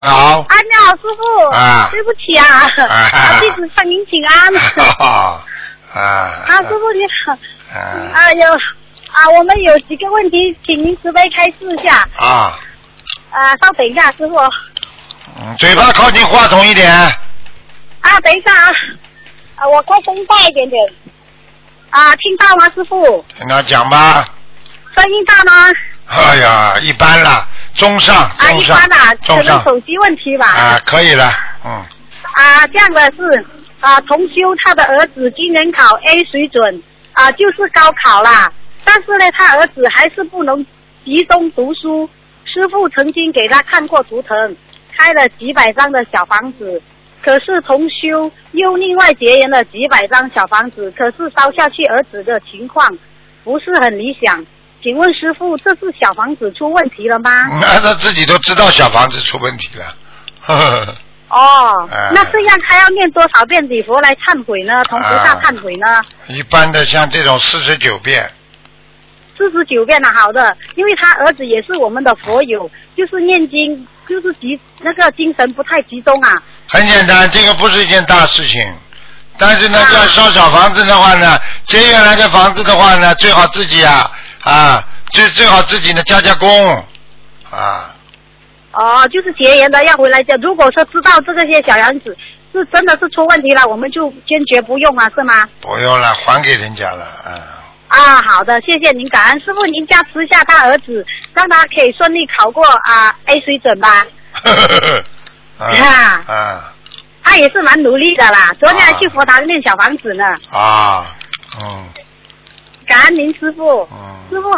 好。 啊，你好，师傅。 啊。 对不起啊。弟子向您请安。师傅你好。我们有几个问题，请您慈悲开示一下。稍等一下，师傅。 嘴巴靠近话筒一点。 等一下我开声大一点点。听到吗，师傅？ 跟他讲吧。 声音大吗？ 哎呀，一般啦，中上。 一般啦，可能手机问题吧。 可以了， 这样的是同修他的儿子今年考 A 水准就是高考啦，但是呢，他儿子还是不能集中读书。师父曾经给他看过图腾，开了几百张的小房子，可是同修又另外结缘了几百张小房子，可是烧下去儿子的情况不是很理想。请问师父，这是小房子出问题了吗？ 那他自己都知道小房子出问题了。 那这样他要念多少遍礼佛来忏悔呢？同菩萨忏悔呢？ 一般的像这种49遍。 49遍好的，因为他儿子也是我们的佛友，就是念经就是那个精神不太集中很简单，这个不是一件大事情，但是呢，要烧小房子的话呢，接原来的房子的话呢，最好自己最好自己呢加工就是结缘的要回来讲。如果说知道这些小房子是真的是出问题了，我们就坚决不用是吗？ 不用了，还给人家了好的，谢谢您，感恩师父，您加持下他儿子，让他可以顺利考过A 水准吧。他也是蛮努力的啦，昨天还去佛堂念小房子呢。 啊， 感恩您师父。师父